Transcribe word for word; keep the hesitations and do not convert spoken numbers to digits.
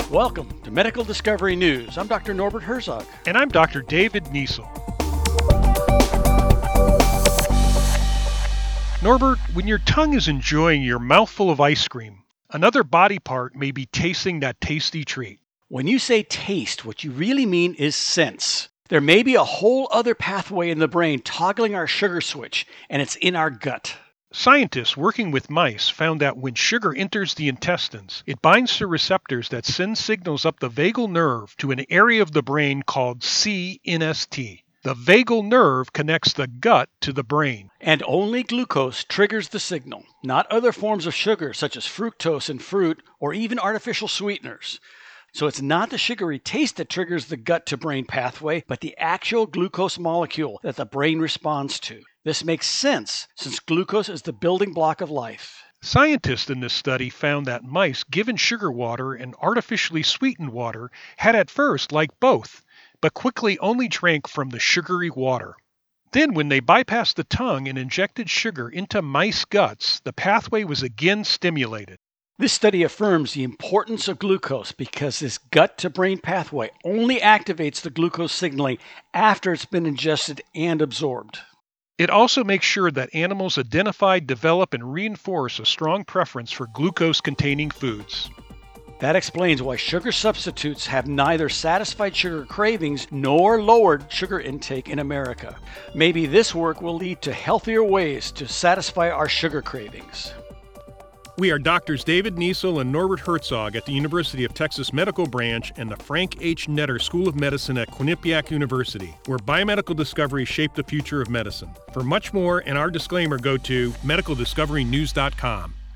Welcome to Medical Discovery News. I'm Doctor Norbert Herzog. And I'm Doctor David Niesel. Norbert, when your tongue is enjoying your mouthful of ice cream, another body part may be tasting that tasty treat. When you say taste, what you really mean is sense. There may be a whole other pathway in the brain toggling our sugar switch, and it's in our gut. Scientists working with mice found that when sugar enters the intestines, it binds to receptors that send signals up the vagal nerve to an area of the brain called C N S T. The vagal nerve connects the gut to the brain. And only glucose triggers the signal, not other forms of sugar such as fructose in fruit or even artificial sweeteners. So it's not the sugary taste that triggers the gut-to-brain pathway, but the actual glucose molecule that the brain responds to. This makes sense since glucose is the building block of life. Scientists in this study found that mice given sugar water and artificially sweetened water had at first liked both, but quickly only drank from the sugary water. Then when they bypassed the tongue and injected sugar into mice guts, the pathway was again stimulated. This study affirms the importance of glucose because this gut-to-brain pathway only activates the glucose signaling after it's been ingested and absorbed. It also makes sure that animals identify, develop, and reinforce a strong preference for glucose-containing foods. That explains why sugar substitutes have neither satisfied sugar cravings nor lowered sugar intake in America. Maybe this work will lead to healthier ways to satisfy our sugar cravings. We are Doctors David Niesel and Norbert Herzog at the University of Texas Medical Branch and the Frank H. Netter School of Medicine at Quinnipiac University, where biomedical discoveries shape the future of medicine. For much more and our disclaimer, go to medical discovery news dot com.